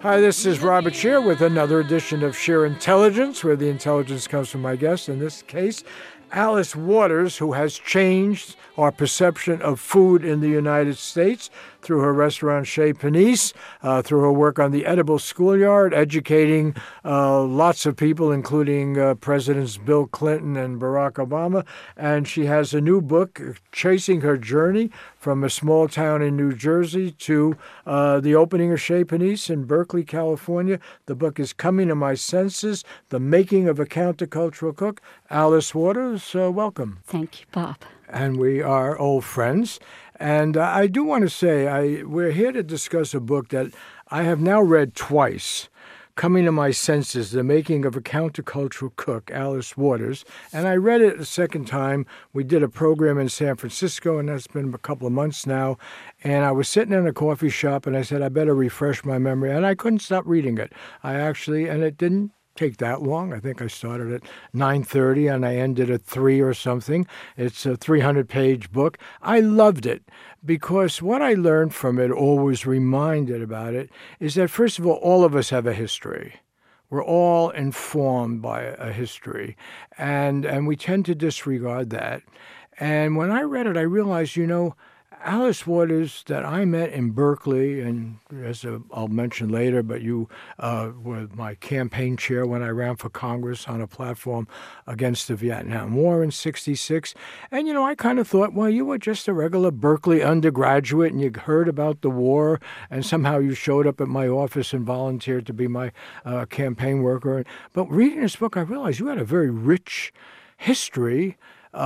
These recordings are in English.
Hi, this is Robert Scheer with another edition of Scheer Intelligence, where the intelligence comes from my guest, in this case, Alice Waters, who has changed our perception of food in the United States through her restaurant Chez Panisse, through her work on the Edible Schoolyard, educating lots of people, including Presidents Bill Clinton and Barack Obama. And she has a new book, Chasing Her Journey from a Small Town in New Jersey to the opening of Chez Panisse in Berkeley, California. The book is Coming to My Senses, The Making of a Countercultural Cook. Alice Waters, welcome. Thank you, Bob. And we are old friends. And I do want to say, we're here to discuss a book that I have now read twice, Coming to My Senses, The Making of a Countercultural Cook, Alice Waters. And I read it a second time. We did a program in San Francisco, and that's been a couple of months now. And I was sitting in a coffee shop, and I said, I better refresh my memory. And I couldn't stop reading it. And it didn't take that long. I think I started at 9:30 and I ended at 3 or something. It's a 300-page book. I loved it because what I learned from it, always reminded about it, is that, first of all of us have a history. We're all informed by a history, and we tend to disregard that. And when I read it, I realized, Alice Waters that I met in Berkeley, and I'll mention later, but you were my campaign chair when I ran for Congress on a platform against the Vietnam War in '66. And, I kind of thought, well, you were just a regular Berkeley undergraduate and you heard about the war and somehow you showed up at my office and volunteered to be my campaign worker. But reading this book, I realized you had a very rich history.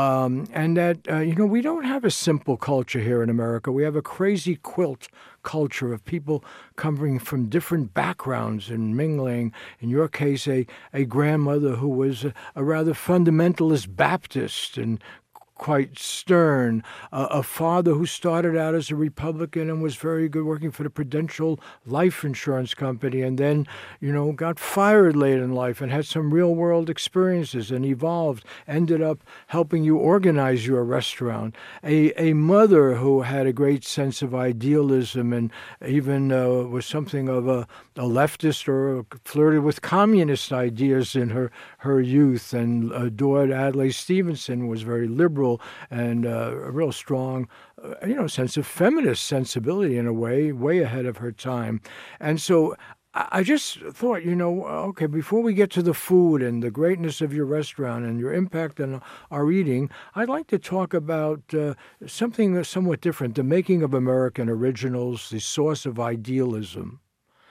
And that, we don't have a simple culture here in America. We have a crazy quilt culture of people coming from different backgrounds and mingling. In your case, a grandmother who was a rather fundamentalist Baptist and quite stern, a father who started out as a Republican and was very good working for the Prudential Life Insurance Company and then, got fired late in life and had some real-world experiences and evolved, ended up helping you organize your restaurant. A mother who had a great sense of idealism and even was something of a leftist or flirted with communist ideas in her youth, and adored Adlai Stevenson, was very liberal and a real strong, sense of feminist sensibility in a way ahead of her time. And so I just thought, okay, before we get to the food and the greatness of your restaurant and your impact on our eating, I'd like to talk about something somewhat different, the making of American originals, the source of idealism.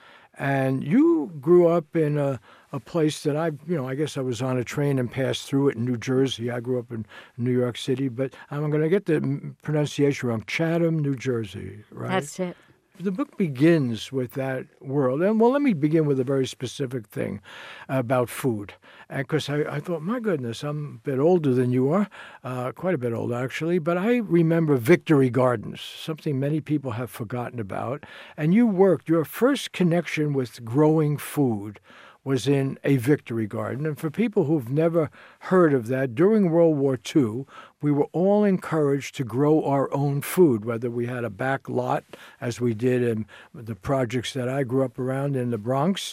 And you grew up in a place that I guess I was on a train and passed through it in New Jersey. I grew up in New York City, but I'm going to get the pronunciation wrong. Chatham, New Jersey, right? That's it. The book begins with that world. And, let me begin with a very specific thing about food. Because I thought, my goodness, I'm a bit older than you are, quite a bit older, actually. But I remember Victory Gardens, something many people have forgotten about. And your first connection with growing food was in a Victory Garden. And for people who've never heard of that, during World War II, we were all encouraged to grow our own food, whether we had a back lot, as we did in the projects that I grew up around in the Bronx,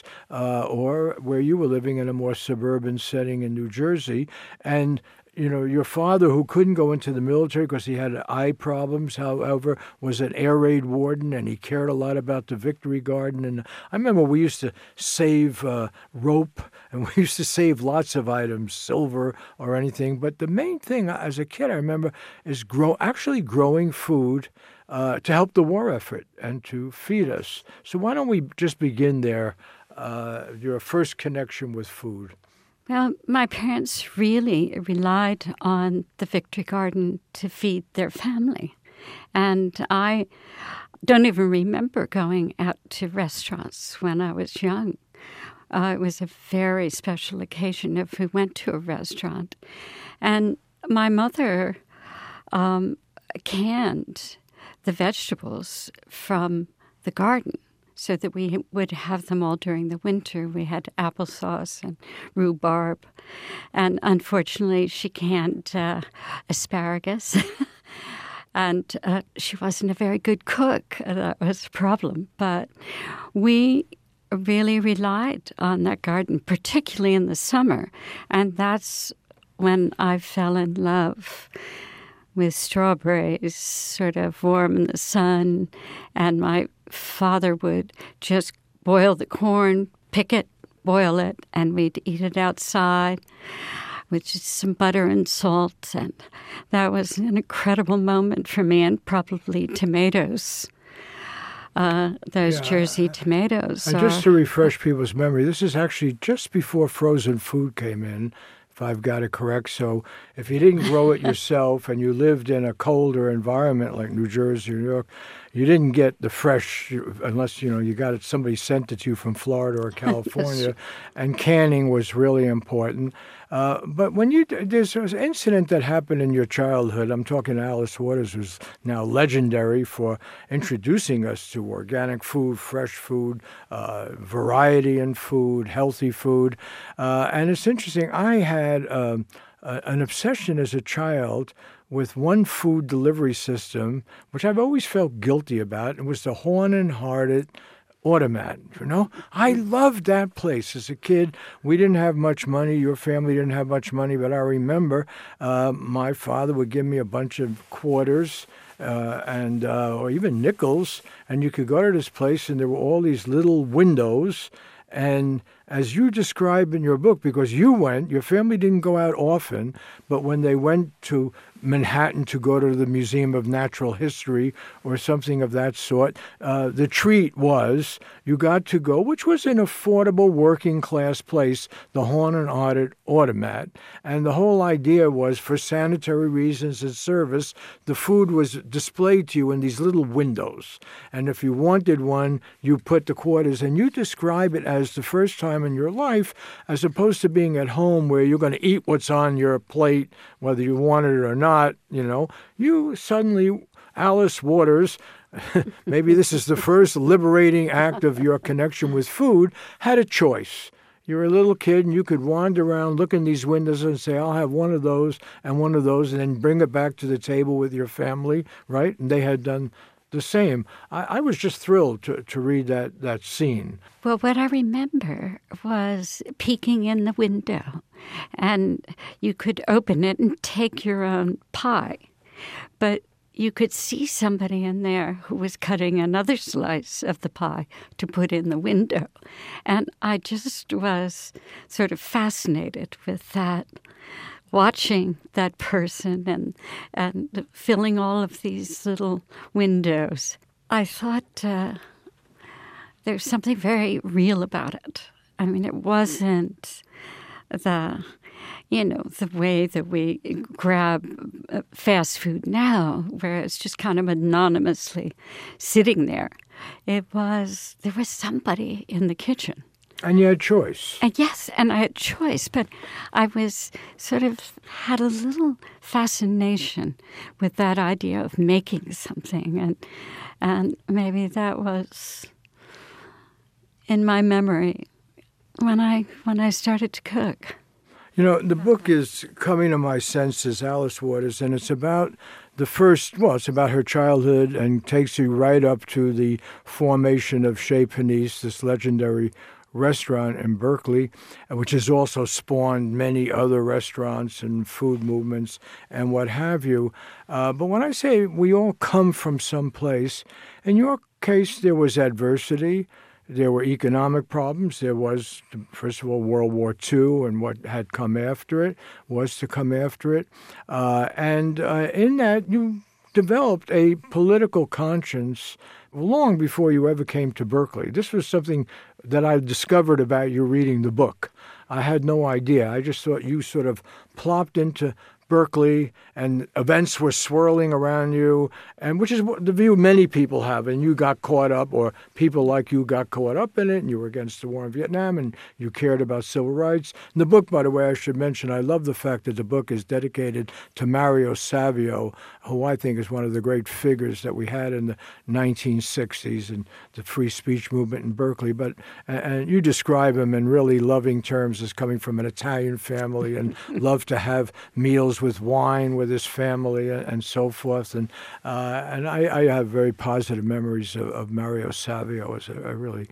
or where you were living in a more suburban setting in New Jersey. And your father, who couldn't go into the military because he had eye problems, however, was an air raid warden, and he cared a lot about the Victory Garden. And I remember we used to save rope, and we used to save lots of items, silver or anything. But the main thing, as a kid, I remember, is growing food to help the war effort and to feed us. So why don't we just begin there, your first connection with food? Well, my parents really relied on the Victory Garden to feed their family. And I don't even remember going out to restaurants when I was young. It was a very special occasion if we went to a restaurant. And my mother canned the vegetables from the garden so that we would have them all during the winter. We had applesauce and rhubarb. And unfortunately, she canned asparagus. And she wasn't a very good cook. That was a problem. But we really relied on that garden, particularly in the summer. And that's when I fell in love with strawberries, sort of warm in the sun. And my father would just boil the corn, pick it, boil it, and we'd eat it outside with just some butter and salt. And that was an incredible moment for me, and probably tomatoes. Those Jersey tomatoes. And just to refresh people's memory, this is actually just before frozen food came in, if I've got it correct. So if you didn't grow it yourself and you lived in a colder environment like New Jersey or New York, you didn't get the fresh unless, you got it, somebody sent it to you from Florida or California. And canning was really important. But when there's an incident that happened in your childhood. I'm talking Alice Waters, who's now legendary for introducing us to organic food, fresh food, variety in food, healthy food. And it's interesting. I had an obsession as a child with one food delivery system, which I've always felt guilty about. It was the Horn and Hardart Automat. I loved that place as a kid. We didn't have much money. Your family didn't have much money, but I remember my father would give me a bunch of quarters and or even nickels, and you could go to this place, and there were all these little windows. And as you describe in your book, because your family didn't go out often, but when they went to Manhattan to go to the Museum of Natural History or something of that sort, the treat was you got to go, which was an affordable working class place, the Horn and Hardart Automat. And the whole idea was, for sanitary reasons and service, the food was displayed to you in these little windows. And if you wanted one, you put the quarters, and you describe it as the first time in your life, as opposed to being at home where you're going to eat what's on your plate, whether you want it or not. You suddenly, Alice Waters, maybe this is the first liberating act of your connection with food, had a choice. You're a little kid, and you could wander around, look in these windows and say, I'll have one of those, and then bring it back to the table with your family, right? And they had done the same. I was just thrilled to read that scene. Well, what I remember was peeking in the window, and you could open it and take your own pie. But you could see somebody in there who was cutting another slice of the pie to put in the window. And I just was sort of fascinated with that, watching that person and filling all of these little windows. I thought there's something very real about it. I mean, it wasn't the way that we grab fast food now, where it's just kind of anonymously sitting there. There was somebody in the kitchen. And you had choice. Yes, and I had choice, but I was sort of had a little fascination with that idea of making something, and maybe that was in my memory when I started to cook. The book is Coming to My Senses, Alice Waters, and it's about it's about her childhood and takes you right up to the formation of Chez Panisse, this legendary restaurant in Berkeley, which has also spawned many other restaurants and food movements and what have you. But when I say we all come from some place, in your case there was adversity, there were economic problems, there was, first of all, World War II, and what had come after it was to come after it. And in that you developed a political conscience long before you ever came to Berkeley. This was something that I discovered about you reading the book. I had no idea. I just thought you sort of plopped into Berkeley, and events were swirling around you, and which is the view many people have, and you got caught up, or people like you got caught up in it, and you were against the war in Vietnam, and you cared about civil rights. And the book, by the way, I should mention, I love the fact that the book is dedicated to Mario Savio, who I think is one of the great figures that we had in the 1960s and the free speech movement in Berkeley. But and you describe him in really loving terms as coming from an Italian family and loved to have meals with wine with his family and so forth. And I have very positive memories of Mario Savio as a really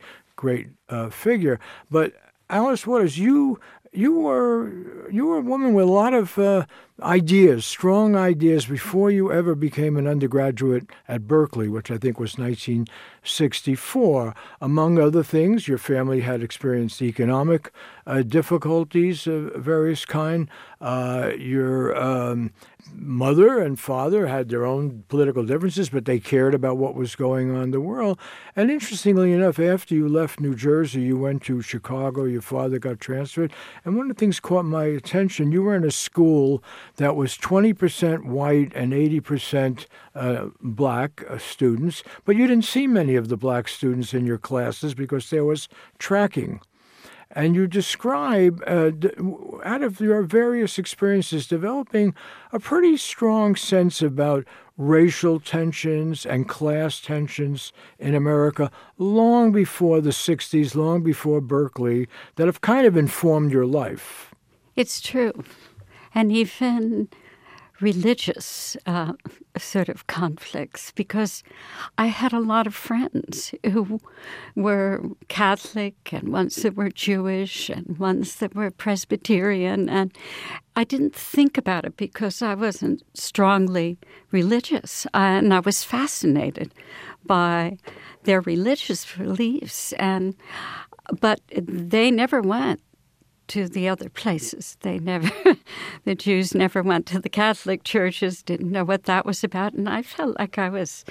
great figure. But Alice Waters, you were a woman with a lot of ideas, strong ideas, before you ever became an undergraduate at Berkeley, which I think was 1964. Among other things, your family had experienced economic difficulties of various kind. Your mother and father had their own political differences, but they cared about what was going on in the world. And interestingly enough, after you left New Jersey, you went to Chicago. Your father got transferred. And one of the things caught my attention, you were in a school that was 20% white and 80% black students, but you didn't see many of the black students in your classes because there was tracking. And you describe, out of your various experiences, developing a pretty strong sense about racial tensions and class tensions in America long before the 60s, long before Berkeley, that have kind of informed your life. It's true. And even religious sort of conflicts, because I had a lot of friends who were Catholic and ones that were Jewish and ones that were Presbyterian, and I didn't think about it because I wasn't strongly religious, and I was fascinated by their religious beliefs, but they never went to the other places. The Jews never went to the Catholic churches, didn't know what that was about, and I felt like I was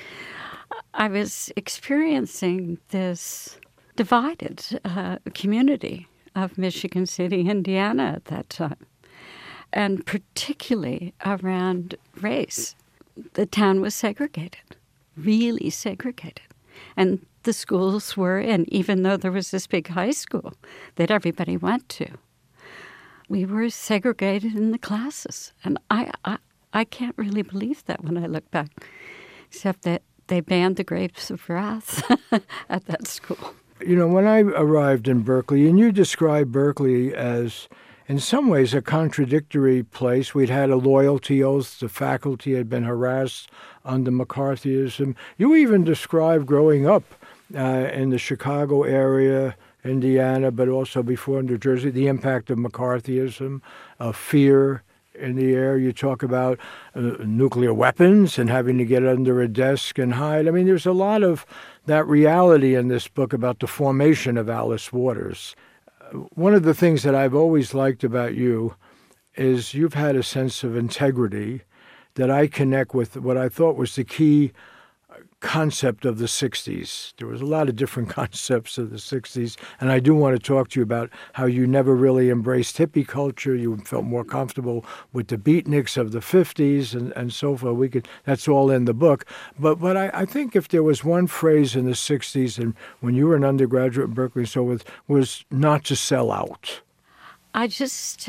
experiencing this divided community of Michigan City, Indiana at that time, and particularly around race. The town was segregated, really segregated, and the schools were, and even though there was this big high school that everybody went to, we were segregated in the classes. And I can't really believe that when I look back, except that they banned the Grapes of Wrath at that school. You know, when I arrived in Berkeley, and you described Berkeley as, in some ways, a contradictory place. We'd had a loyalty oath. The faculty had been harassed under McCarthyism. You even described growing up in the Chicago area, Indiana, but also before New Jersey, the impact of McCarthyism, of fear in the air. You talk about nuclear weapons and having to get under a desk and hide. I mean, there's a lot of that reality in this book about the formation of Alice Waters. One of the things that I've always liked about you is you've had a sense of integrity that I connect with what I thought was the key concept of the 60s. There was a lot of different concepts of the 60s, and I do want to talk to you about how you never really embraced hippie culture. You felt more comfortable with the beatniks of the 50s and so forth. That's all in the book. But I think if there was one phrase in the 60s, and when you were an undergraduate at Berkeley and so forth, was not to sell out. I just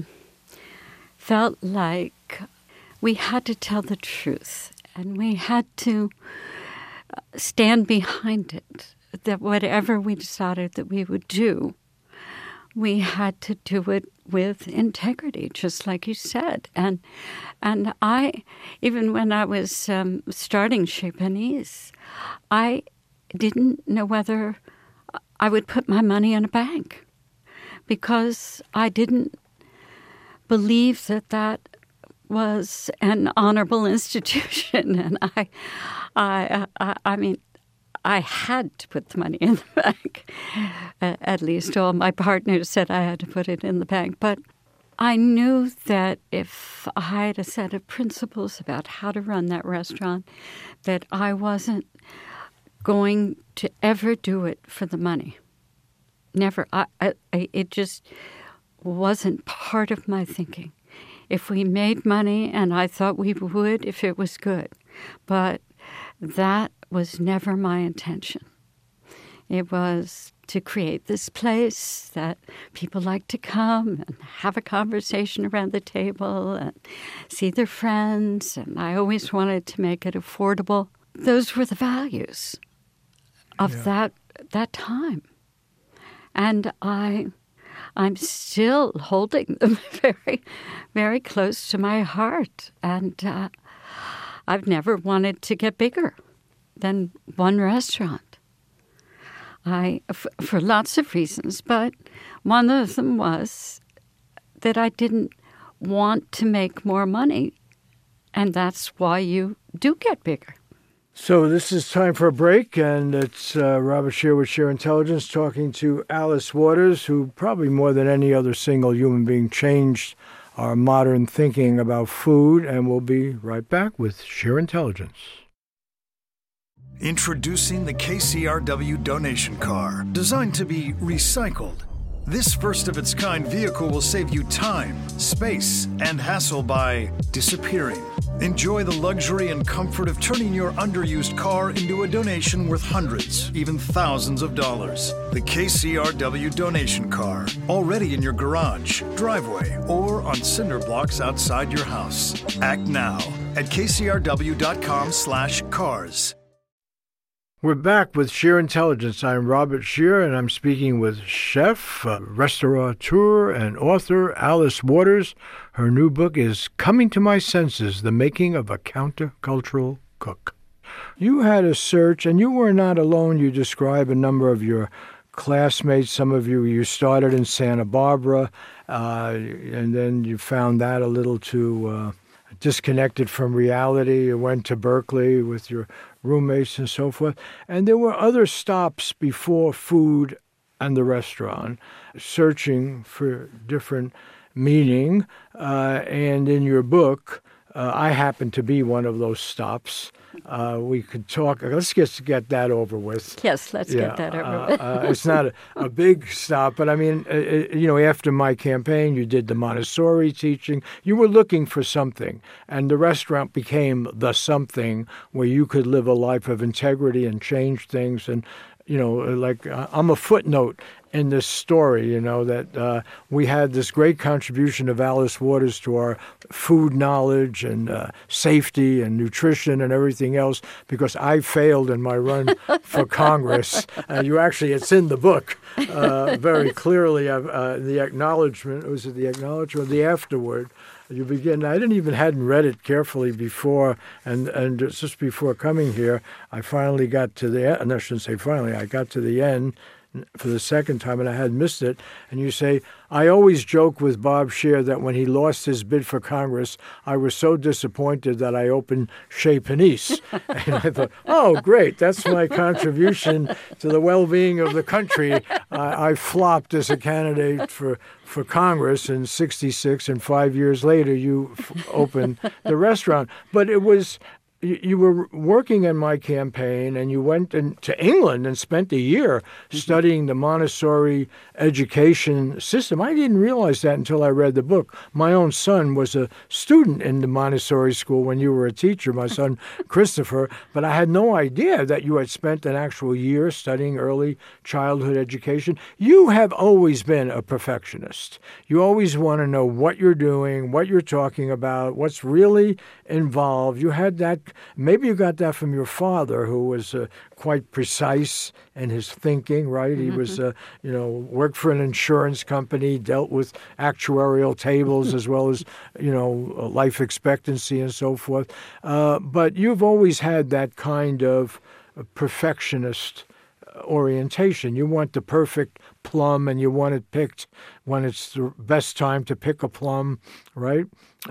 felt like we had to tell the truth, and we had to stand behind it, that whatever we decided that we would do, we had to do it with integrity, just like you said. And I, even when I was starting Chez Panisse, I didn't know whether I would put my money in a bank because I didn't believe that was an honorable institution, and I mean, I had to put the money in the bank. At least all my partners said I had to put it in the bank. But I knew that if I had a set of principles about how to run that restaurant, that I wasn't going to ever do it for the money. Never. It just wasn't part of my thinking. If we made money, and I thought we would if it was good, but that was never my intention. It was to create this place that people like to come and have a conversation around the table and see their friends, and I always wanted to make it affordable. Those were the values of that time. And I'm still holding them very, very close to my heart. And I've never wanted to get bigger than one restaurant. for lots of reasons, but one of them was that I didn't want to make more money, and that's why you do get bigger. So this is time for a break, and it's Robert Scheer with Scheer Intelligence talking to Alice Waters, who probably more than any other single human being changed our modern thinking about food, and we'll be right back with Scheer Intelligence. Introducing the KCRW donation car, designed to be recycled. This first-of-its-kind vehicle will save you time, space, and hassle by disappearing. Enjoy the luxury and comfort of turning your underused car into a donation worth hundreds, even thousands of dollars. The KCRW donation car, already in your garage, driveway, or on cinder blocks outside your house. Act now at kcrw.com/cars. We're back with Scheer Intelligence. I'm Robert Scheer, and I'm speaking with chef, restaurateur, and author Alice Waters. Her new book is Coming to My Senses, The Making of a Countercultural Cook. You had a search, and you were not alone. You describe a number of your classmates. Some of you started in Santa Barbara, and then you found that a little too disconnected from reality. You went to Berkeley with your roommates and so forth. And there were other stops before food and the restaurant, searching for different meaning. And in your book, I happen to be one of those stops. We could talk. Let's just get that over with. Yes, let's get that over with. It's not a big stop, but I mean, after my campaign, you did the Montessori teaching. You were looking for something, and the restaurant became the something where you could live a life of integrity and change things. And I'm a footnote in this story, that we had this great contribution of Alice Waters to our food knowledge and safety and nutrition and everything else, because I failed in my run for Congress. It's in the book very clearly. The acknowledgement, was it the acknowledgement or the afterward? You begin. I hadn't read it carefully before, and just before coming here, I finally got to the end. And I shouldn't say finally. I got to the end for the second time, and I had missed it. And you say, I always joke with Bob Scheer that when he lost his bid for Congress, I was so disappointed that I opened Chez Panisse. And I thought, oh, great, that's my contribution to the well-being of the country. I flopped as a candidate for Congress in '66, and 5 years later, you opened the restaurant. But it was... You were working in my campaign, and you went to England and spent a year studying the Montessori education system. I didn't realize that until I read the book. My own son was a student in the Montessori school when you were a teacher, my son Christopher, but I had no idea that you had spent an actual year studying early childhood education. You have always been a perfectionist. You always want to know what you're doing, what you're talking about, what's really involved. You had that. Maybe you got that from your father, who was quite precise in his thinking, right? Mm-hmm. He was, worked for an insurance company, dealt with actuarial tables as well as, life expectancy and so forth. But you've always had that kind of perfectionist orientation. You want the perfect plum, and you want it picked when it's the best time to pick a plum, right?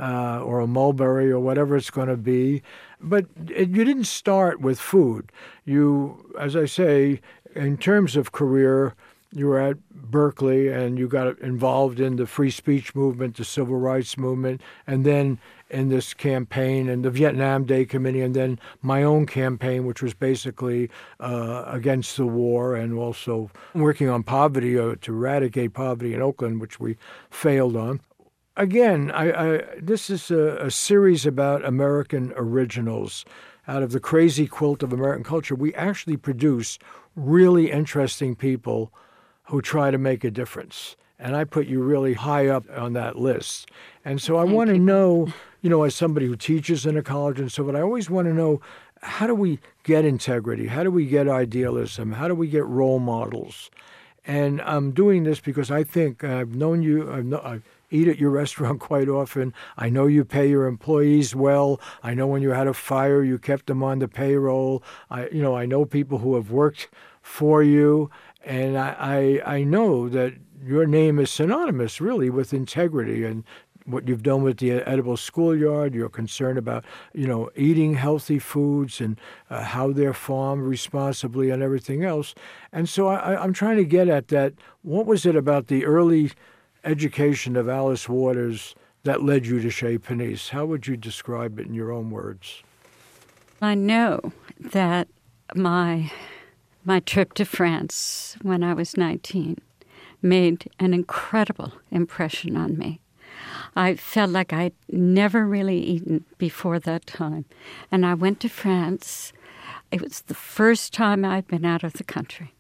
Or a mulberry or whatever it's going to be. But you didn't start with food. You, as I say, in terms of career, you were at Berkeley and you got involved in the free speech movement, the civil rights movement, and then in this campaign and the Vietnam Day Committee, and then my own campaign, which was basically against the war and also working on poverty, to eradicate poverty in Oakland, which we failed on. Again, this is a series about American originals. Out of the crazy quilt of American culture, we actually produce really interesting people who try to make a difference. And I put you really high up on that list. And so I want to know, as somebody who teaches in a college and so on, I always want to know, how do we get integrity? How do we get idealism? How do we get role models? And I'm doing this because I think I've known you, I've eat at your restaurant quite often. I know you pay your employees well. I know when you had a fire, you kept them on the payroll. I know people who have worked for you, and I know that your name is synonymous, really, with integrity and what you've done with the Edible Schoolyard. You're concerned about, eating healthy foods and how they're farmed responsibly and everything else. And so I'm trying to get at that. What was it about the early education of Alice Waters that led you to Chez Panisse? How would you describe it in your own words? I know that my trip to France when I was 19 made an incredible impression on me. I felt like I'd never really eaten before that time. And I went to France. It was the first time I'd been out of the country.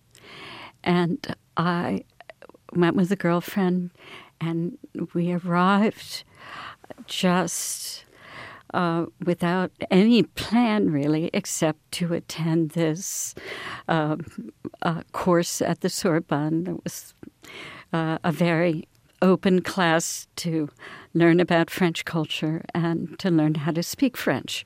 And I went with a girlfriend, and we arrived just without any plan, really, except to attend this course at the Sorbonne. It was a very open class to learn about French culture and to learn how to speak French.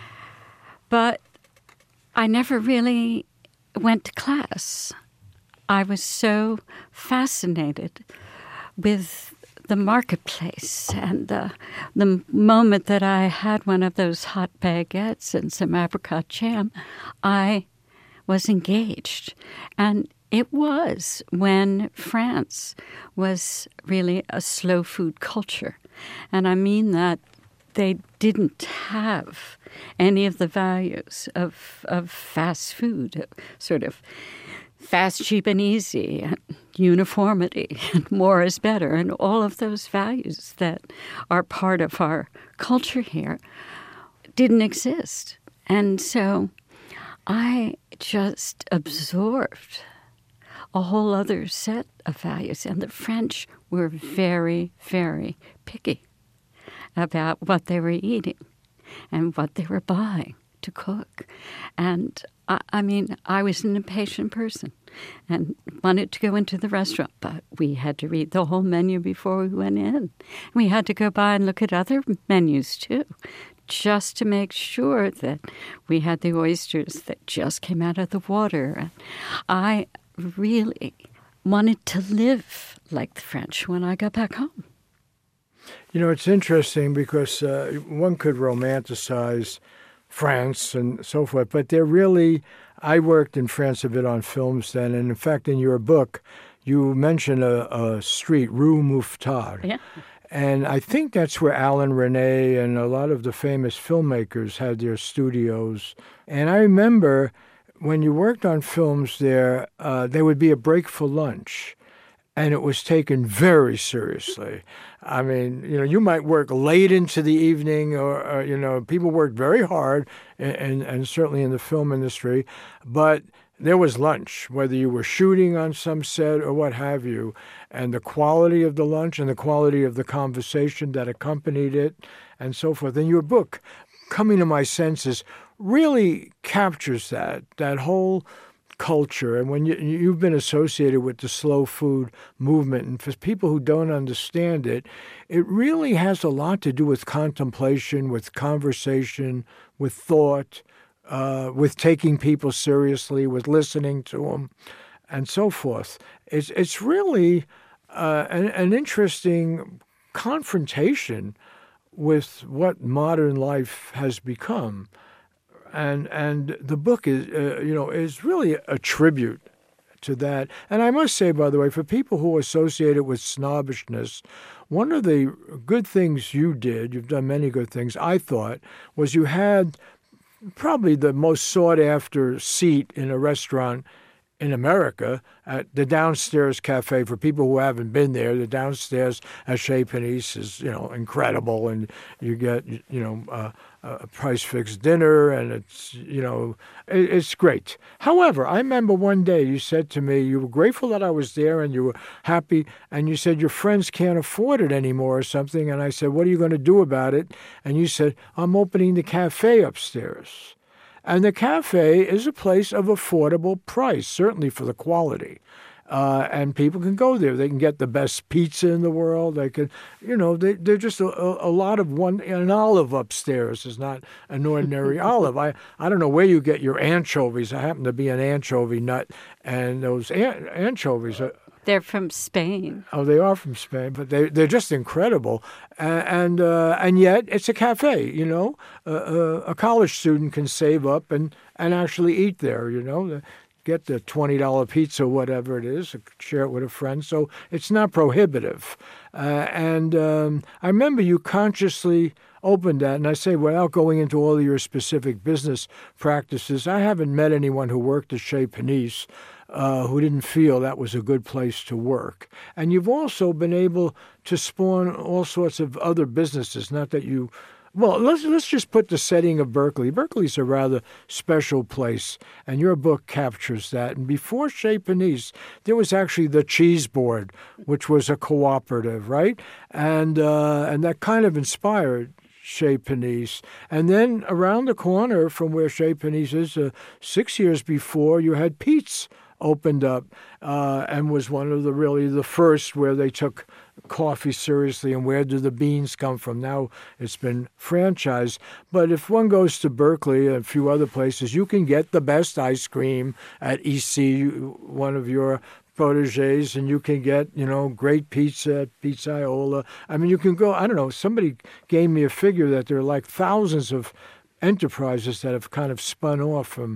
But I never really went to class. I was so fascinated with the marketplace and the moment that I had one of those hot baguettes and some apricot jam, I was engaged. And it was when France was really a slow food culture. And I mean that they didn't have any of the values of fast food, sort of fast, cheap, and easy, and uniformity, and more is better, and all of those values that are part of our culture here didn't exist. And so I just absorbed a whole other set of values. And the French were very, very picky about what they were eating and what they were buying to cook. And I was an impatient person and wanted to go into the restaurant, but we had to read the whole menu before we went in. We had to go by and look at other menus, too, just to make sure that we had the oysters that just came out of the water. And I really wanted to live like the French when I got back home. It's interesting because one could romanticize France and so forth, but I worked in France a bit on films then, and in fact, in your book, you mention a street, Rue Mouffetard. Yeah. And I think that's where Alain Resnais and a lot of the famous filmmakers had their studios. And I remember when you worked on films there would be a break for lunch, and it was taken very seriously. I mean, you might work late into the evening, or people worked very hard, and certainly in the film industry, but there was lunch, whether you were shooting on some set or what have you, and the quality of the lunch and the quality of the conversation that accompanied it and so forth. And your book, Coming to My Senses, really captures that whole culture. And when you've been associated with the slow food movement, and for people who don't understand it, it really has a lot to do with contemplation, with conversation, with thought, with taking people seriously, with listening to them, and so forth. It's really an interesting confrontation with what modern life has become. And the book is really a tribute to that. And I must say, by the way, for people who are associated with snobbishness, one of the good things you've done many good things, I thought, was you had probably the most sought-after seat in a restaurant in America at the downstairs cafe. For people who haven't been there, the downstairs at Chez Panisse is, incredible, and you get, a price-fixed dinner, and it's great. However, I remember one day you said to me, you were grateful that I was there and you were happy, and you said your friends can't afford it anymore or something, and I said, what are you going to do about it? And you said, I'm opening the cafe upstairs. And the cafe is a place of affordable price, certainly for the quality. and people can go there. They can get the best pizza in the world. They can, they're just a lot of an olive upstairs is not an ordinary olive. I don't know where you get your anchovies. I happen to be an anchovy nut, and those anchovies are... They're from Spain. Oh, they are from Spain, but they're just incredible, and yet it's a cafe. A college student can save up and actually eat there. Get the $20 pizza, whatever it is, share it with a friend. So it's not prohibitive. And I remember you consciously opened that, and I say, without going into all of your specific business practices, I haven't met anyone who worked at Chez Panisse who didn't feel that was a good place to work. And you've also been able to spawn all sorts of other businesses, not that you... Well, let's just put the setting of Berkeley. Berkeley's a rather special place, and your book captures that. And before Chez Panisse, there was actually the Cheese Board, which was a cooperative, right? And that kind of inspired Chez Panisse. And then around the corner from where Chez Panisse is, 6 years before, you had Pete's opened up and was one of the first where they took coffee seriously and where do the beans come from. Now it's been franchised. But if one goes to Berkeley and a few other places, you can get the best ice cream at EC, one of your proteges, and you can get, great pizza at Pizzaiola. I mean, you can go, I don't know, somebody gave me a figure that there are like thousands of enterprises that have kind of spun off from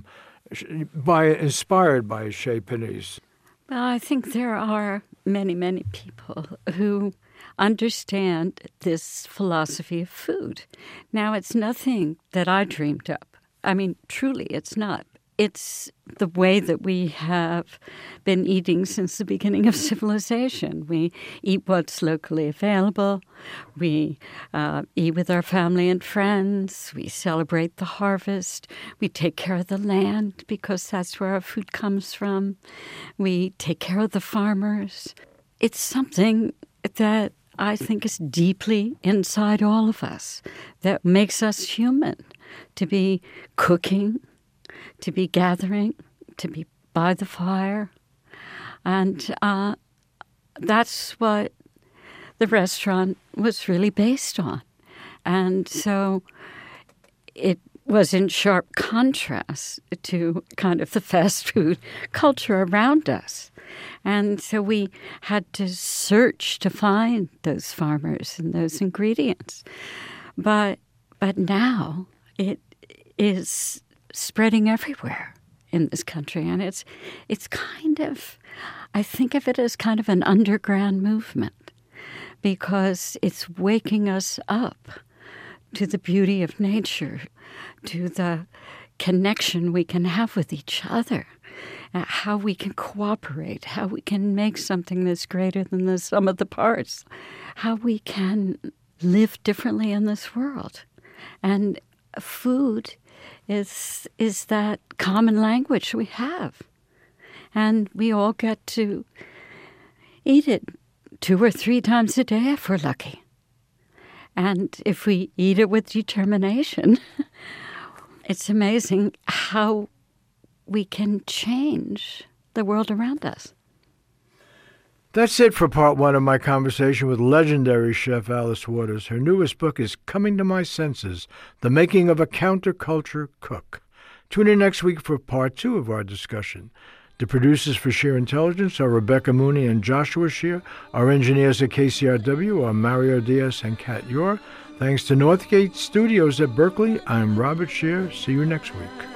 inspired by Chez Panisse. Well, I think there are many, many people who understand this philosophy of food. Now, it's nothing that I dreamed up. I mean, truly, it's not. It's the way that we have been eating since the beginning of civilization. We eat what's locally available. We eat with our family and friends. We celebrate the harvest. We take care of the land because that's where our food comes from. We take care of the farmers. It's something that I think is deeply inside all of us that makes us human, to be cooking, to be gathering, to be by the fire. And that's what the restaurant was really based on. And so it was in sharp contrast to kind of the fast food culture around us. And so we had to search to find those farmers and those ingredients. But now it is spreading everywhere in this country. And it's kind of, I think of it as kind of an underground movement because it's waking us up to the beauty of nature, to the connection we can have with each other, how we can cooperate, how we can make something that's greater than the sum of the parts, how we can live differently in this world. And food is that common language we have. And we all get to eat it 2 or 3 times a day if we're lucky. And if we eat it with determination, it's amazing how we can change the world around us. That's it for part 1 of my conversation with legendary chef Alice Waters. Her newest book is Coming to My Senses, The Making of a Counterculture Cook. Tune in next week for part 2 of our discussion. The producers for Sheer Intelligence are Rebecca Mooney and Joshua Sheer. Our engineers at KCRW are Mario Diaz and Kat Yor. Thanks to Northgate Studios at Berkeley, I'm Robert Sheer. See you next week.